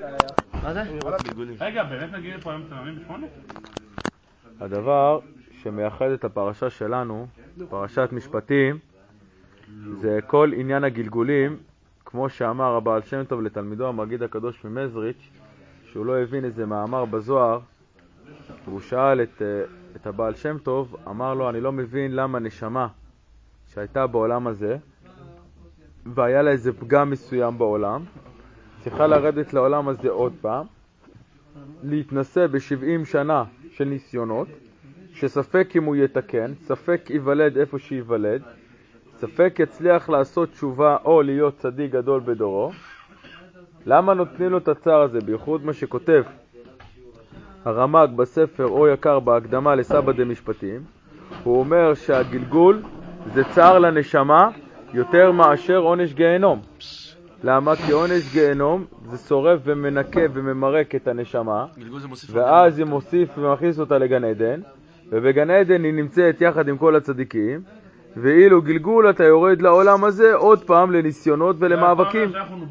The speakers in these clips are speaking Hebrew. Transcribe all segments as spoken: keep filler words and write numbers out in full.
מה זה? רגע, באמת נגיד פה היום תממים בשמונה? הדבר שמייחד את הפרשה שלנו, פרשת משפטים, זה כל עניין הגלגולים, כמו שאמר הבעל שם טוב לתלמידו המגיד הקדוש ממזריץ', שהוא לא הבין איזה מאמר בזוהר, והוא שאל את, את הבעל שם טוב, אמר לו, אני לא מבין למה נשמה שהייתה בעולם הזה, והיה לה איזה פגם מסוים בעולם, צריכה לרדת לעולם הזה עוד פעם, להתנסה ב-שבעים שנה של ניסיונות, שספק אם הוא יתקן, ספק ייוולד איפה שייוולד, ספק יצליח לעשות תשובה או להיות צדיק גדול בדורו. למה נותנים לו את הצער הזה? בייחוד מה שכותב הרמ"ג בספר או יקר בהקדמה לסבא דמשפטים, הוא אומר שהגלגול זה צער לנשמה יותר מאשר עונש גיהנום. למה? כי עונש גיהנום זה שורף ומנקה וממרק את הנשמה, ואז היא מוסיף ומכניס אותה לגן עדן, ובגן עדן היא נמצאת יחד עם כל הצדיקים, ואילו גלגול אתה יורד לעולם הזה עוד פעם לניסיונות ולמאבקים.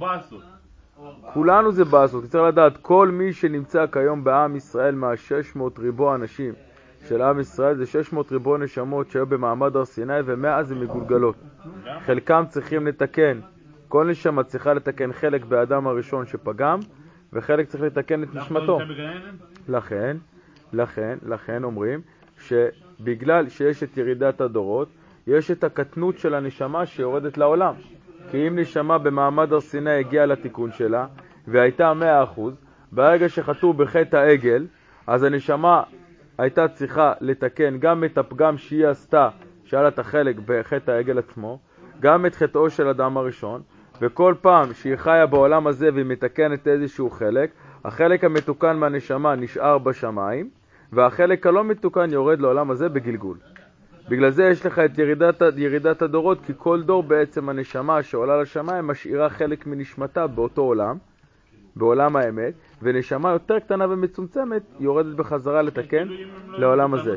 כולנו זה בעשות. צריך לדעת, כל מי שנמצא כיום בעם ישראל מה-שש מאות ריבוע אנשים של עם ישראל, זה שש מאות ריבוע נשמות שהיו במעמד הר סיני, ומאז הם מגולגלות. חלקם צריכים לתקן, כל נשמה צריכה לתקן חלק באדם הראשון שפגם, וחלק צריך לתקן את נשמתו. לכן, לכן, לכן אומרים שבגלל שיש את ירידת הדורות, יש את הקטנות של הנשמה שיורדת לעולם. כי אם נשמה במעמד הר סיני הגיעה לתיקון שלה, והייתה מאה אחוז, ברגע שחטאו בחטא העגל, אז הנשמה הייתה צריכה לתקן גם את הפגם שהיא עשתה, שהיה לה את החלק בחטא העגל עצמו, גם את חטאו של אדם הראשון, וכל פעם שהיא חיה בעולם הזה והיא מתקנת איזשהו חלק, החלק המתוקן מהנשמה נשאר בשמיים, והחלק הלא מתוקן יורד לעולם הזה בגלגול. בגלל זה יש לך את ירידת, ירידת הדורות, כי כל דור בעצם הנשמה שעולה לשמיים משאירה חלק מנשמתה באותו עולם, בעולם האמת, ונשמה יותר קטנה ומצומצמת יורדת בחזרה לתקן לעולם הזה.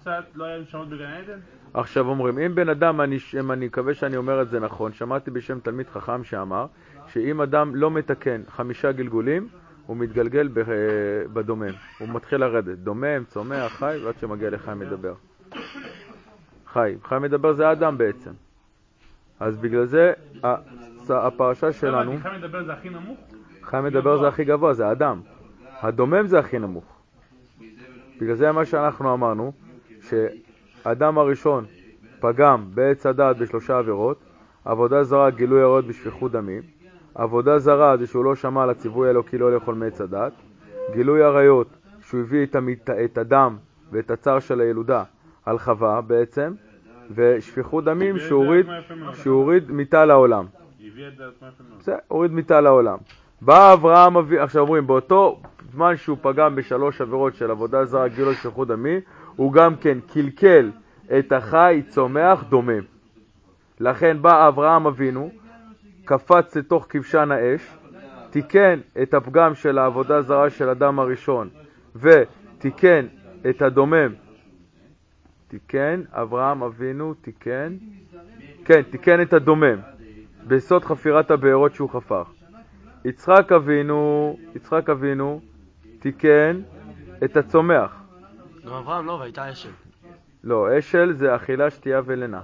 עכשיו אומרים, אם בן אדם, אני, אני מקווה שאני אומר את זה נכון, שמעתי בשם תלמיד חכם שאמר, שאם אדם לא מתקן חמישה גלגולים, הוא מתגלגל בדומם, הוא מתחיל לרדת, דומם, צומח, חי, ועד שמגיע לחי מדבר. חי, חי מדבר זה האדם בעצם. אז בגלל זה הפרשה שלנו, חי מדבר זה הכי נמוך? חי מדבר זה הכי גבוה, זה האדם. הדומם זה הכי נמוך. בגלל זה מה שאנחנו אמרנו, שאדם הראשון פגם בעץ הדעת בשלושה עבירות, עבודה זרה, גילוי עריות בשפיכות דמים, עבודה זרה זה שהוא לא שמע על הציווי האלוקי לא לאכול מעץ הדעת, גילוי עריות שהוא הביא את, המת... את הדם ואת הצער של הילודה על חווה בעצם, ושפיכות דמים שהוריד, שהוריד מיטה לעולם. זה, הוריד מיטה לעולם. בא אברהם אבי, עכשיו אומרים, באותו זמן שהוא פגם בשלוש עבירות של עבודה זרה, גילוי שפיכות דמים, הוא גם כן קלקל את החי, צומח, דומם. לכן בא אברהם אבינו, קפץ לתוך כבשן האש, תיקן את הפגם של העבודה זרה של אדם הראשון, ותיקן את הדומם. תיקן, אברהם אבינו, תיקן, כן, תיקן את הדומם, בסוד חפירת הבארות שהוא חפר. יצחק אבינו, יצחק אבינו, תיקן את הצומח. גם אברהם לא, והייתה אשל. לא, אשל זה אכילה, שתייה ולינה.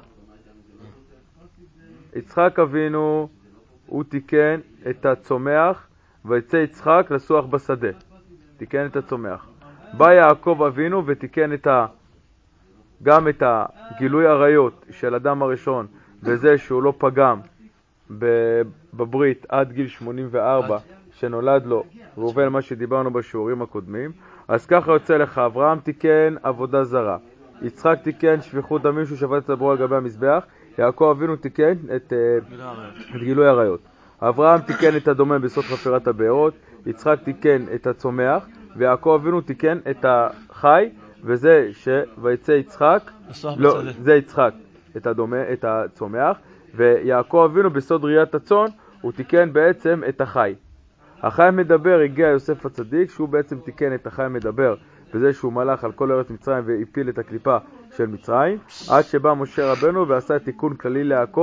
יצחק אבינו, הוא תיקן את הצומח, ויצא יצחק לסוח בשדה. תיקן את הצומח. בא יעקב אבינו ותיקן את ה... גם את הגילוי עריות של אדם הראשון, וזה שהוא לא פגם בברית עד גיל שמונים וארבע שנולד לו, ועובר מה שדיברנו בשיעורים הקודמים. אז ככה יוצא לך, אברהם תיקן עבודה זרה, יצחק תיקן שפיכות דמים שהוא שפט את הברור על גבי המזבח, יעקב אבינו תיקן את, את גילוי עריות. אברהם תיקן את הדומם בסוד חפירת הבארות, יצחק תיקן את הצומח, ויעקב אבינו תיקן את החי, וזה שויצא יצחק, לא, זה יצחק, את הדומה, את הצומח, ויעקב אבינו בסוד ראיית הצאן, הוא תיקן בעצם את החי. החי מדבר הגיע יוסף הצדיק, שהוא בעצם תיקן את החי מדבר, בזה שהוא מלך על כל ארץ מצרים והפיל את הקליפה של מצרים, עד שבא משה רבנו ועשה תיקון כללי להכל,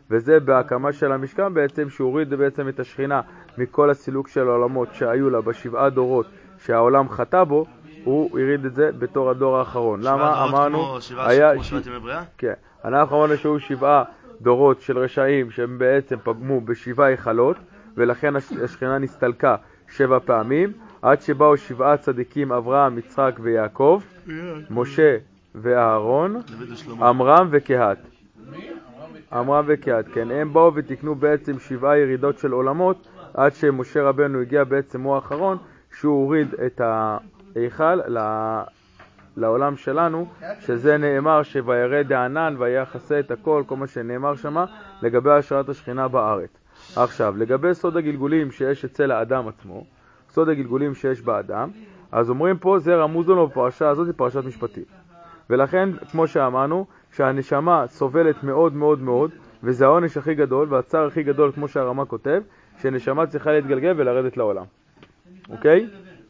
וזה בהקמה של המשכן בעצם, שהוריד בעצם את השכינה מכל הסילוק של העולמות שהיו לה בשבעה דורות שהעולם חטא בו, הוא הריד את זה בתור הדור האחרון. למה? אמרנו, היה... כן, אנחנו אמרנו שהוא שבעה דורות של רשעים שהם בעצם פגמו בשבעה היכלות, ולכן השכינה נסתלקה שבע פעמים, עד שבאו שבעה צדיקים, אברהם, יצחק ויעקב, משה ואהרון, עמרם וקהת. עמרם וקהת, כן, הם באו ותקנו בעצם שבעה ירידות של עולמות, עד שמשה רבנו הגיע בעצם הוא האחרון, שהוא הוריד את ההיכל לעולם שלנו, שזה נאמר שוירד הענן ויחסה את הכל, כל מה שנאמר שמה, לגבי השראת השכינה בארץ. עכשיו, לגבי סוד הגלגולים שיש אצל האדם עצמו, סוד הגלגולים שיש באדם, אז אומרים פה, זה רמוז לנו בפרשה הזאת, פרשת משפטים. ולכן, כמו שאמרנו, שהנשמה סובלת מאוד מאוד מאוד, וזה העונש הכי גדול, והצער הכי גדול, כמו שהרמה כותב, שנשמה צריכה להתגלגל ולרדת לעולם. אוקיי?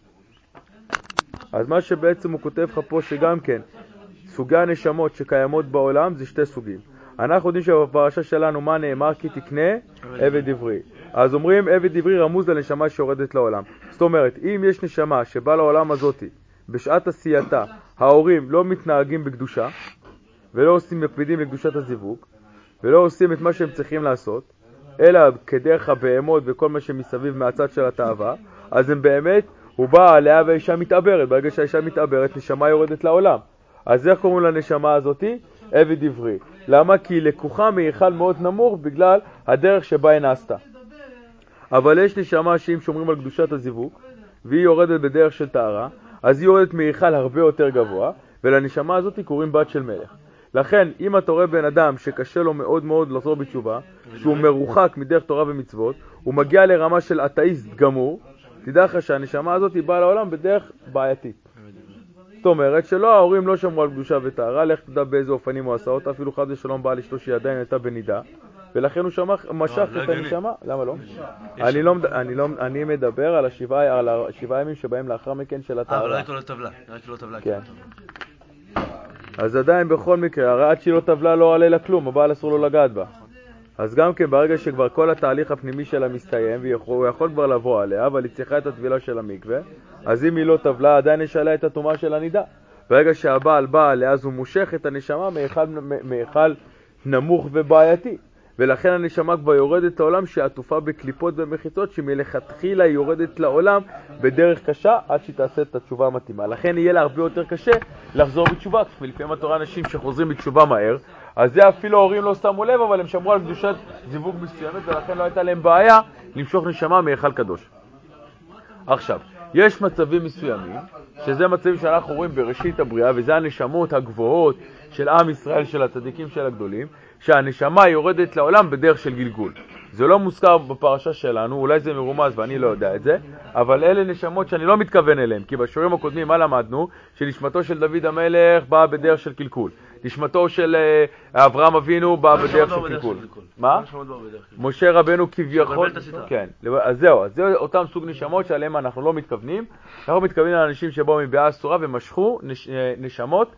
אז מה שבעצם הוא כותב לך פה, שגם כן, סוגי הנשמות שקיימות בעולם, זה שתי סוגים. אנחנו יודעים שבפרשה שלנו מה נאמר? כי תקנה עבד עברי. אז אומרים עבד עברי רמוז לנשמה שיורדת לעולם. זאת אומרת, אם יש נשמה שבאה לעולם הזאת, בשעת עשייתה, ההורים לא מתנהגים בקדושה, ולא עושים מקפידים בקדושת הזיווג, ולא עושים את מה שהם צריכים לעשות, אלא כדרך הבהמות וכל מה שמסביב מהצד של התאווה, אז הם באמת, הוא בא עליה והאישה מתעברת. ברגע שהאישה מתעברת, נשמה יורדת לעולם. אז איך קוראים לנשמה הזאת? עבד עברי. למה? כי היא לקוחה מהיכל מאוד נמוך בגלל הדרך שבה היא נעשתה. אבל יש נשמה שאם שומרים על קדושת הזיווג, והיא יורדת בדרך של טהרה, אז היא יורדת מהיכל הרבה יותר גבוה, ולנשמה הזאת קוראים בת של מלך. לכן, אם אתה רואה בן אדם שקשה לו מאוד מאוד לחזור בתשובה, שהוא מרוחק מדרך תורה ומצוות, הוא מגיע לרמה של אתאיסט גמור, תדע לך שהנשמה הזאת היא באה לעולם בדרך בעייתית. זאת אומרת שלא, ההורים לא שמרו על קדושה וטהרה, לך תדע באיזה אופנים הוא עשה אותה, אפילו חד ושלום בא לשתו שהיא עדיין הייתה בנידה, ולכן הוא שמח, משך את הנשמה. למה לא? אני לא, אני לא, אני מדבר על השבעה, על השבעה ימים שבהם לאחר מכן של הטהרה. אבל לא הייתו לו טבלה, לא הייתו לו טבלה. כן. אז עדיין בכל מקרה, הרי עד שהיא לא טבלה לא עלה לה כלום, הבעל אסור לו לגעת בה. אז גם כן ברגע שכבר כל התהליך הפנימי שלה מסתיים, והוא יכול כבר לבוא עליה, אבל היא צריכה את הטבילה של המקווה, אז אם היא לא טבלה, עדיין יש עליה את התומה של הנידה. ברגע שהבעל בא עליה, אז הוא מושך את הנשמה מאכל נמוך ובעייתי. ולכן הנשמה כבר יורדת לעולם שעטופה בקליפות ומחיצות, שמלכתחילה היא יורדת לעולם בדרך קשה עד שהיא תעשה את התשובה המתאימה. לכן יהיה לה הרבה יותר קשה לחזור בתשובה. ולפעמים התורה אנשים שחוזרים בתשובה מהר, אז זה אפילו ההורים לא שמו לב, אבל הם שמרו על קדושת זיווג מסוימת, ולכן לא הייתה להם בעיה למשוך נשמה מהיכל קדוש. עכשיו, יש מצבים מסוימים, שזה מצבים שאנחנו רואים בראשית הבריאה, וזה הנשמות הגבוהות של עם ישראל, של הצדיקים של הגדולים, שהנשמה יורדת לעולם בדרך של גלגול. זה לא מוזכר בפרשה שלנו, אולי זה מרומז ואני לא יודע את זה, אבל אלה נשמות שאני לא מתכוון אליהם, כי בשיעורים הקודמים מה למדנו? שנשמתו של דוד המלך באה בדרך של קלקול. נשמתו של אברהם אבינו באה בדרך של קלקול. מה? משה רבנו כביכול. כן, אז זהו, אז זה אותם סוג נשמות שעליהם אנחנו לא מתכוונים. אנחנו מתכוונים לאנשים שבאו מבעה אסורה ומשכו נשמות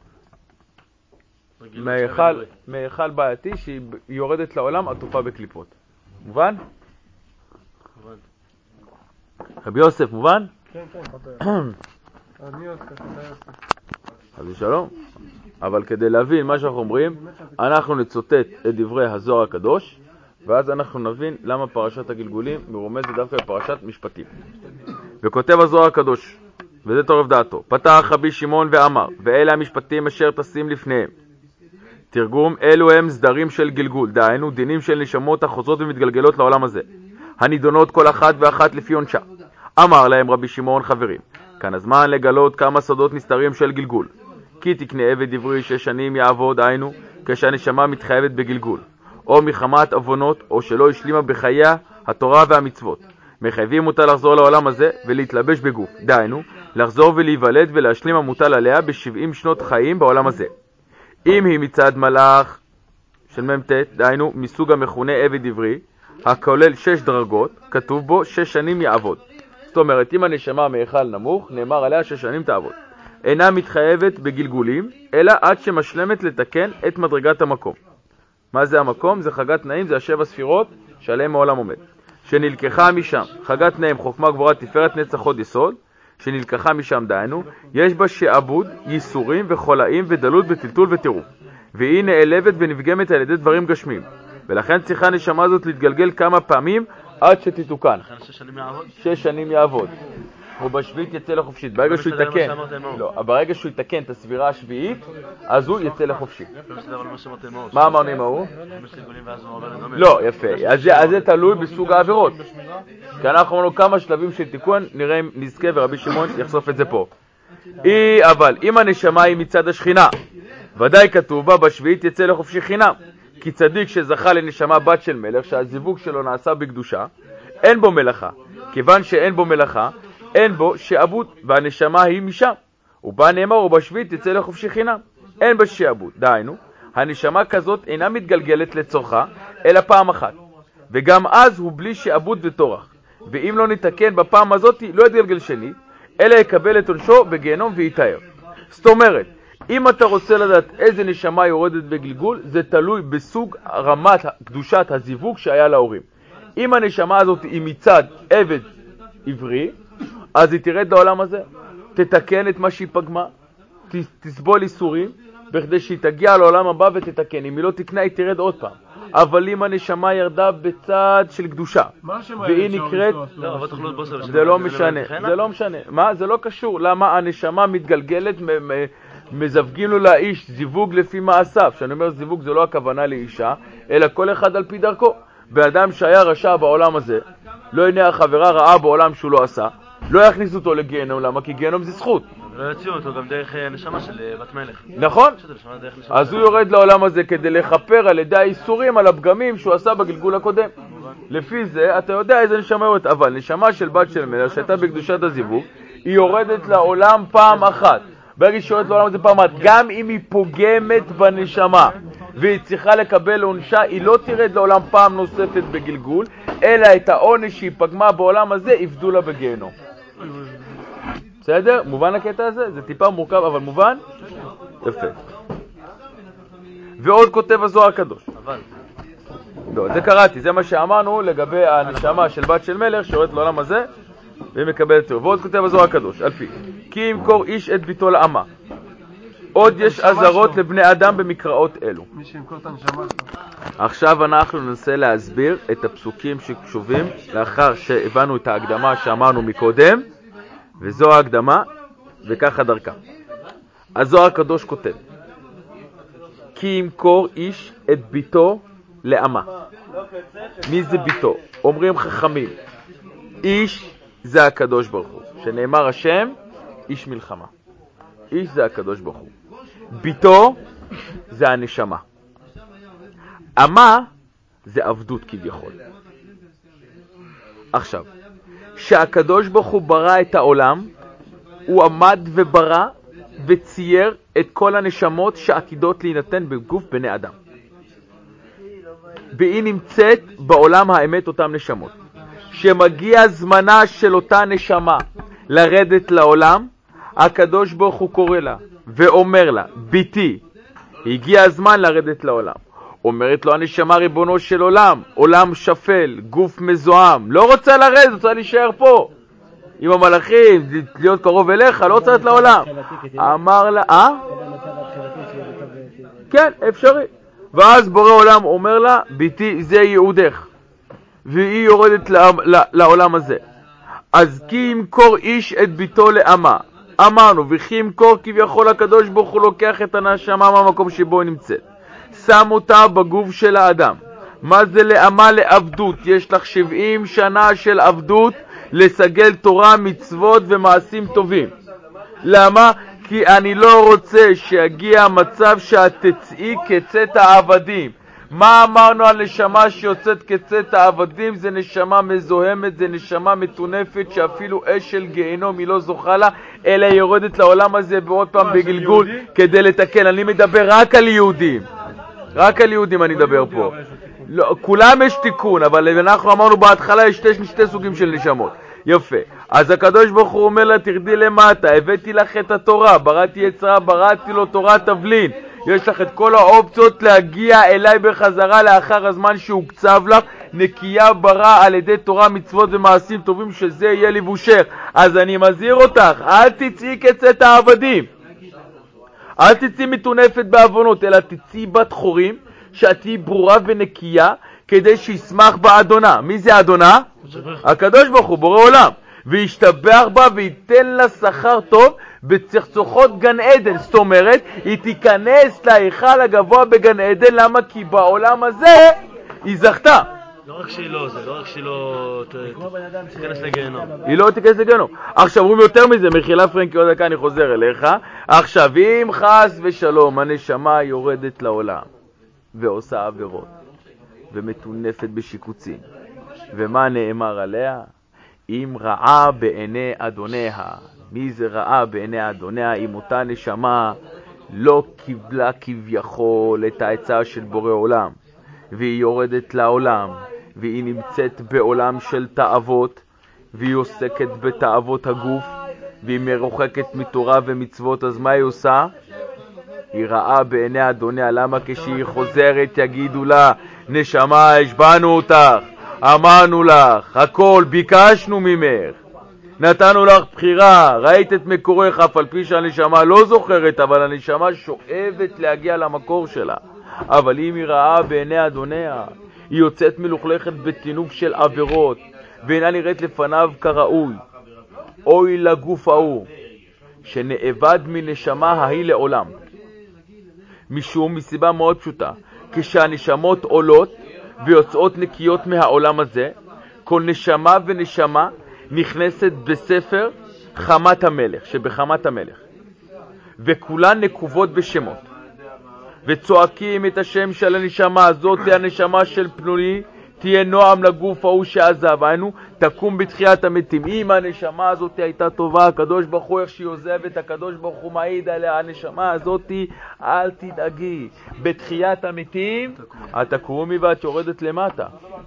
מהיכל בעייתי שהיא יורדת לעולם עטופה בקליפות. מובן? מובן. רבי יוסף, מובן? כן, כן. אני יוסף, אתה יוסף. אז שלום. אבל כדי להבין מה שאנחנו אומרים, אנחנו נצוטט את דברי הזוהר הקדוש, ואז אנחנו נבין למה פרשת הגלגולים מרומזת דווקא בפרשת משפטים. וכותב הזוהר הקדוש, וזה תורף דעתו, פתח רבי שמעון ואמר, ואלה המשפטים אשר תשים לפניהם. תרגום, אלו הם סדרים של גלגול, דהיינו דינים של נשמות החוזרות ומתגלגלות לעולם הזה, הנידונות כל אחת ואחת לפי עונשה. אמר להם רבי שמעון, חברים, כאן הזמן לגלות כמה סודות נסתרים של גלגול. כי תקנה עבד עברי שש שנים יעבוד, היינו, כשהנשמה מתחייבת בגלגול, או מחמת אבונות, או שלא השלימה בחייה התורה והמצוות. מחייבים אותה לחזור לעולם הזה ולהתלבש בגוף, דהיינו, לחזור ולהיוולד ולהשלים המוטל עליה ב-שבעים שנות חיים בעולם הזה. אם היא מצד מלאך של ממתת, דהיינו מסוג המכונה עבד עברי, הכולל שש דרגות, כתוב בו שש שנים יעבוד. זאת אומרת, אם הנשמה מהיכל נמוך, נאמר עליה שש שנים תעבוד. אינה מתחייבת בגלגולים, אלא עד שמשלמת לתקן את מדרגת המקום. מה זה המקום? זה חגת נעים, זה השבע ספירות שעליהם העולם עומד. שנלקחה משם, חגת נעים, חוכמה גבורה, תפארת נצח הוד יסוד, שנלקחה משם דהיינו, יש בה שעבוד, ייסורים וחולאים ודלות וטלטול וטירוף. והיא נעלבת ונפגמת על ידי דברים גשמים. ולכן צריכה הנשמה הזאת להתגלגל כמה פעמים עד שתתוקן. לכן שש שנים יעבוד? שש שנים יעבוד. ובשביעית יצא לחופשית. ברגע שהוא יתקן, לא, ברגע שהוא יתקן את הסבירה השביעית, אז הוא יצא לחופשי. מה אמרנו עם ההוא? לא, יפה. אז זה תלוי בסוג העבירות. כי אנחנו אמרנו כמה שלבים של תיקון, נראה אם נזכה ורבי שמעון יחשוף את זה פה. אבל אם הנשמה היא מצד השכינה, ודאי כתוב בה בשביעית יצא לחופשי חינם. כי צדיק שזכה לנשמה בת של מלך, שהזיווג שלו נעשה בקדושה, אין בו מלאכה. כיוון שאין בו מלאכה, אין בו שעבוד, והנשמה היא משם. ובה נאמר, ובשביעית יצא לחופשי חינם. אין בה שעבוד. דהיינו, הנשמה כזאת אינה מתגלגלת לצורכה, אלא פעם אחת. וגם אז הוא בלי שעבוד וטורח. ואם לא נתקן בפעם הזאת, לא יתגלגל שנית, אלא יקבל את עונשו בגיהנום ויתאר. זאת אומרת, אם אתה רוצה לדעת איזה נשמה יורדת בגלגול, זה תלוי בסוג רמת קדושת הזיווג שהיה להורים. אם הנשמה הזאת היא מצד עבד עברי, אז היא תרד לעולם הזה, תתקן את מה שהיא פגמה, תסבול איסורים, בכדי שהיא תגיע לעולם הבא ותתקן. אם היא לא תקנה, היא תרד עוד פעם. אבל אם הנשמה ירדה בצד של קדושה, והיא נקראת, זה לא משנה, זה לא משנה. מה? זה לא קשור. למה הנשמה מתגלגלת, מזווגים לו לאיש זיווג לפי מעשיו. שאני אומר זיווג זה לא הכוונה לאישה, אלא כל אחד על פי דרכו. באדם שהיה רשע בעולם הזה, לא הנה החברה רעה בעולם שהוא לא עשה, לא יכניס אותו לגיהנום. למה? כי גיהנום זה זכות. לא יציעו אותו גם דרך נשמה של בת מלך. נכון? אז הוא יורד לעולם הזה כדי לחפר על ידי האיסורים, על הפגמים שהוא עשה בגלגול הקודם. לפי זה אתה יודע איזה נשמה יורדת. אבל נשמה של בת של מלך שהייתה בקדושת הזיווג, היא יורדת לעולם פעם אחת. ברגע שהיא יורדת לעולם הזה פעם אחת, גם אם היא פוגמת בנשמה והיא צריכה לקבל עונשה, היא לא תרד לעולם פעם נוספת בגלגול, אלא את העונש שהיא פגמה בעולם הזה יפדו לה בגיהנום. בסדר? מובן הקטע הזה? זה טיפה מורכב, אבל מובן? יפה. ועוד כותב הזוהר הקדוש. אבל. לא, זה קראתי, זה מה שאמרנו לגבי הנשמה של בת של מלך שיורדת לעולם הזה, והיא מקבלת תיאור. ועוד כותב הזוהר הקדוש, על פי. כי ימכור איש את ביתו לאמה. עוד יש עזרות לבני אדם במקראות אלו. מי שימכור את הנשמה שלו. עכשיו אנחנו ננסה להסביר את הפסוקים שקשובים לאחר שהבנו את ההקדמה שאמרנו מקודם, וזו ההקדמה, וככה דרכה. הזוהר הקדוש כותב, כי ימכור איש את ביתו לאמה. מי זה ביתו? אומרים חכמים, איש זה הקדוש ברוך הוא, שנאמר השם, איש מלחמה. איש זה הקדוש ברוך הוא. ביתו זה הנשמה. אמה זה עבדות כביכול. עכשיו, שהקדוש ברוך הוא ברא את העולם, הוא עמד וברא וצייר את כל הנשמות שעתידות להינתן בגוף בני אדם. והיא נמצאת בעולם האמת אותם נשמות. שמגיע זמנה של אותה נשמה לרדת לעולם, הקדוש ברוך הוא קורא לה ואומר לה, ביתי, הגיע הזמן לרדת לעולם. אומרת לו הנשמה, ריבונו של עולם, עולם שפל, גוף מזוהם, לא רוצה לרדת, רוצה להישאר פה עם המלאכים, להיות קרוב אליך, לא רוצה לרדת לעולם. אמר לה, אה? כן, אפשרי. ואז בורא עולם אומר לה, ביתי, זה ייעודך, והיא יורדת לעולם הזה. אז כי ימכור איש את ביתו לאמה, אמרנו, וכי ימכור כביכול הקדוש ברוך הוא לוקח את הנשמה מהמקום שבו היא נמצאת, שם אותה בגוף של האדם. מה זה לאמה? לעבדות. יש לך שבעים שנה של עבדות לסגל תורה, מצוות ומעשים טובים. למה? כי אני לא רוצה שיגיע המצב שאת תצאי כצאת העבדים. מה אמרנו על נשמה שיוצאת כצאת העבדים? זה נשמה מזוהמת, זה נשמה מתונפת שאפילו אש של גיהנום היא לא זוכה לה, אלא היא יורדת לעולם הזה בעוד פעם בגלגול כדי לתקן. אני מדבר רק על יהודים. רק על יהודים אני מדבר פה. לא, כולם יש תיקון, אבל אנחנו אמרנו בהתחלה יש שתי, שתי סוגים של נשמות. יפה. אז הקדוש ברוך הוא אומר לה, תרדי למטה, הבאתי לך את התורה, בראתי יצרה, בראתי לו תורה תבלין. יש לך את כל האופציות להגיע אליי בחזרה לאחר הזמן שהוקצב לך, נקייה ברא על ידי תורה, מצוות ומעשים טובים, שזה יהיה לבושך. אז אני מזהיר אותך, אל תצאי כצאת העבדים, אל תצאי מתונפת בעוונות, אלא תצאי בת חורים, שאת תהי ברורה ונקייה, כדי שישמח באדונה. מי זה אדונה? הקדוש ברוך הוא, בורא עולם. וישתבח בה וייתן לה שכר טוב בצחצוחות גן עדן. זאת אומרת, היא תיכנס להיכל הגבוה בגן עדן. למה? כי בעולם הזה היא זכתה. לא רק שהיא לא, זה לא רק שהיא לא תיכנס לגיהנום. היא לא תיכנס לגיהנום. עכשיו, אומרים יותר מזה, מחילה פרנקי, עוד דקה אני חוזר אליך. עכשיו, אם חס ושלום הנשמה יורדת לעולם ועושה עבירות ומתונפת בשיקוצים, ומה נאמר עליה? אם רעה בעיני אדוניה. מי זה רעה בעיני אדוניה? אם אותה נשמה לא קיבלה כביכול את העצה של בורא עולם, והיא יורדת לעולם, והיא נמצאת בעולם של תאוות, והיא עוסקת בתאוות הגוף, והיא מרוחקת מתורה ומצוות, אז מה היא עושה? היא רעה בעיני אדוניה. למה? כשהיא חוזרת יגידו לה, נשמה, השבענו אותך, אמרנו לך, הכל, ביקשנו ממך, נתנו לך בחירה, ראית את מקורך, אף על פי שהנשמה לא זוכרת, אבל הנשמה שואבת להגיע למקור שלה. אבל אם היא רעה בעיני אדוניה, היא יוצאת מלוכלכת בתינוף של עבירות, ואינה נראית לפניו כראוי. אוי לגוף ההוא, שנאבד מנשמה ההיא לעולם. משום, מסיבה מאוד פשוטה, כשהנשמות עולות ויוצאות נקיות מהעולם הזה, כל נשמה ונשמה נכנסת בספר חמת המלך, שבחמת המלך, וכולן נקובות בשמות, וצועקים את השם של הנשמה הזאת, הנשמה של פלוני, תהיה נועם לגוף ההוא שעזב, היינו, תקום בתחיית המתים. אם הנשמה הזאת הייתה טובה, הקדוש ברוך הוא, איך שהיא עוזבת, הקדוש ברוך הוא מעיד עליה, הנשמה הזאת, אל תדאגי, בתחיית המתים, את תקומי ואת יורדת למטה.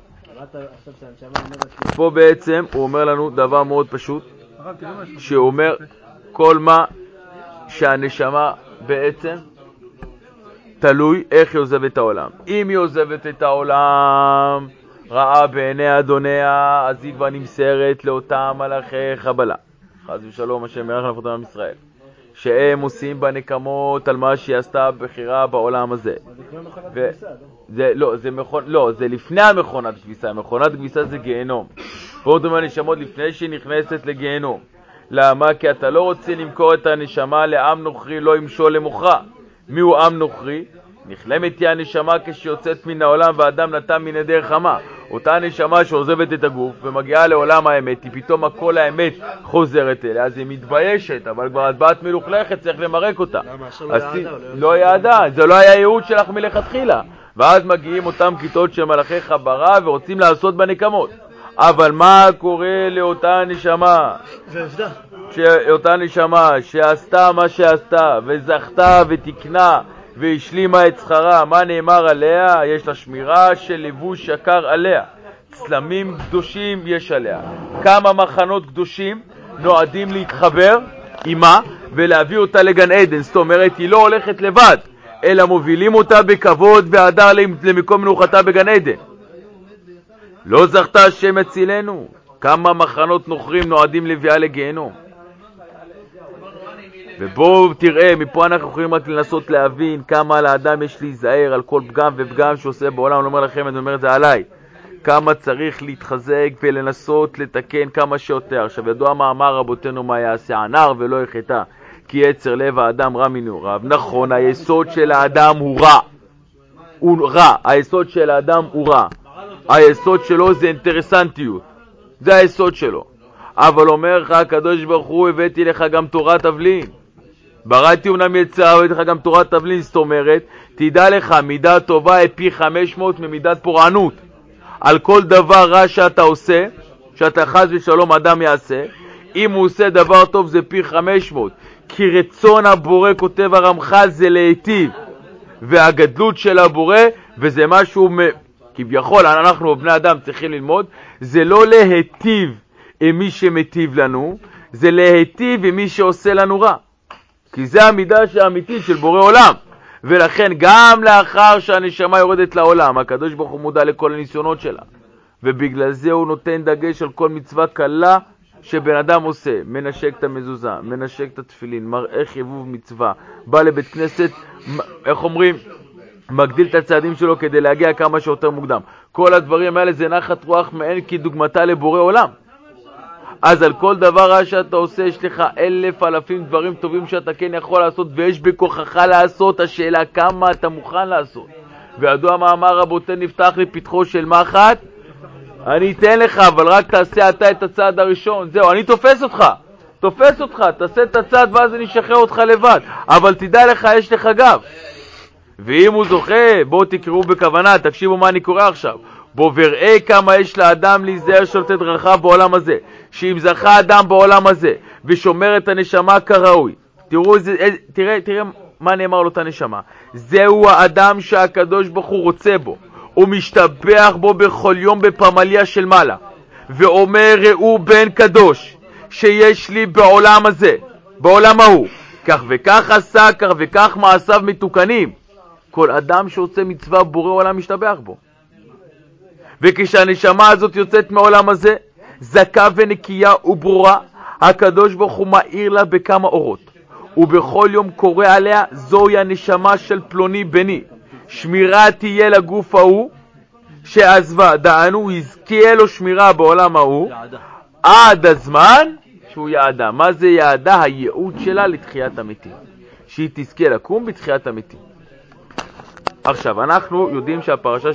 פה בעצם הוא אומר לנו דבר מאוד פשוט, שהוא אומר כל מה שהנשמה בעצם תלוי איך היא עוזבת את העולם. אם היא עוזבת את העולם רעה בעיני אדוניה, אז היא כבר נמסרת לאותם מלאכי חבלה, חס ושלום השם ירח לפותם עם ישראל, שהם עושים בנקמות על מה שהיא עשתה בחירה בעולם הזה. ו... זה, לא, זה, מכון... לא, זה לפני המכונת כביסה. מכונת כביסה זה גיהנום. פה אומרים הנשמות לפני שהיא נכנסת לגיהנום. למה? כי אתה לא רוצה למכור את הנשמה לעם נוכרי, לא ימשול למוכרה. מי הוא עם נוכרי? נכלמת היא הנשמה כשיוצאת מן העולם ואדם נתן מן ידי חמה. אותה נשמה שעוזבת את הגוף ומגיעה לעולם האמת, היא פתאום הכל האמת חוזרת אליה, אז היא מתביישת, אבל כבר את באת מלוכלכת, צריך למרק אותה. למה? לא יעדה, זה לא היה ייעוד שלך מלכתחילה. ואז מגיעים אותם כיתות של מלאכי חברה ורוצים לעשות בנקמות. אבל מה קורה לאותה נשמה? זה עובדה. שאותה נשמה שעשתה מה שעשתה וזכתה ותקנה והשלימה את שכרה, מה נאמר עליה? יש לה שמירה של לבוש יקר עליה, צלמים קדושים יש עליה. כמה מחנות קדושים נועדים להתחבר עימה ולהביא אותה לגן עדן. זאת אומרת, היא לא הולכת לבד, אלא מובילים אותה בכבוד והדר למקום מנוחתה בגן עדן. לא זכתה השם יצילנו. כמה מחנות נוכרים נועדים לביאה לגיהנום. ובואו תראה, מפה אנחנו יכולים רק לנסות להבין כמה לאדם יש להיזהר על כל פגם ופגם שעושה בעולם. אני אומר לכם, אני אומר את זה עליי, כמה צריך להתחזק ולנסות לתקן כמה שיותר. עכשיו, ידוע מה אמר רבותינו, מה יעשה ענר ולא יחטא, כי יצר לב האדם רע מנעוריו. נכון, היסוד של האדם הוא רע, הוא רע, היסוד של האדם הוא רע, היסוד שלו זה אינטרסנטיות, זה היסוד שלו. אבל אומר לך הקדוש ברוך הוא, הבאתי לך גם תורת תבלין, בראתי אומנם יצר, הבאתי לך גם תורת תבלין. זאת אומרת, תדע לך, מידה טובה היא פי חמש מאות ממידת פורענות. על כל דבר רע שאתה עושה, שאתה חס ושלום אדם יעשה, אם הוא עושה דבר טוב זה פי חמש מאות. כי רצון הבורא, כותב הרמח"ל, זה להיטיב, והגדלות של הבורא, וזה משהו כביכול אנחנו בני אדם צריכים ללמוד, זה לא להיטיב עם מי שמטיב לנו, זה להיטיב עם מי שעושה לנו רע. כי זה המידה האמיתית של בורא עולם. ולכן גם לאחר שהנשמה יורדת לעולם, הקדוש ברוך הוא מודע לכל הניסיונות שלה, ובגלל זה הוא נותן דגש על כל מצווה קלה שבן אדם עושה, מנשק את המזוזה, מנשק את התפילין, מראה חיבוב מצווה, בא לבית כנסת, איך אומרים, מגדיל את הצעדים שלו כדי להגיע כמה שיותר מוקדם. כל הדברים האלה זה נחת רוח מאין כדוגמתה לבורא עולם. אז על כל דבר רע שאתה עושה, יש לך אלף אלפים דברים טובים שאתה כן יכול לעשות, ויש בכוחך לעשות. השאלה כמה אתה מוכן לעשות. וידוע מה אמר רבותינו, נפתח לפתחו של מחט, אני אתן לך, אבל רק תעשה אתה את הצעד הראשון. זהו, אני תופס אותך, תופס אותך, תעשה את הצעד ואז אני אשחרר אותך לבד. אבל תדע לך, יש לך גב. ואם הוא זוכה, בואו תקראו בכוונה, תקשיבו מה אני קורא עכשיו. בוא וראה כמה יש לאדם להיזהר שולטי דרכיו בעולם הזה, שאם זכה אדם בעולם הזה ושומר את הנשמה כראוי, תראו, זה, תראה, תראה מה נאמר לו את הנשמה. זהו האדם שהקדוש ברוך הוא רוצה בו, הוא משתבח בו בכל יום בפמליה של מעלה, ואומר ראו בן קדוש שיש לי בעולם הזה, בעולם ההוא, כך וכך עשה, כך וכך מעשיו מתוקנים. כל אדם שעושה מצווה בורא עולם משתבח בו. וכשהנשמה הזאת יוצאת מהעולם הזה, זכה ונקייה וברורה, הקדוש ברוך הוא מאיר לה בכמה אורות, ובכל יום קורא עליה, זוהי הנשמה של פלוני בני, שמירה תהיה לגוף ההוא שעזבה, דענו, יזכה לו שמירה בעולם ההוא עד הזמן שהוא יעדה. מה זה יעדה? הייעוד שלה לתחיית המתים, שהיא תזכה לקום בתחיית המתים. עכשיו, אנחנו יודעים שהפרשה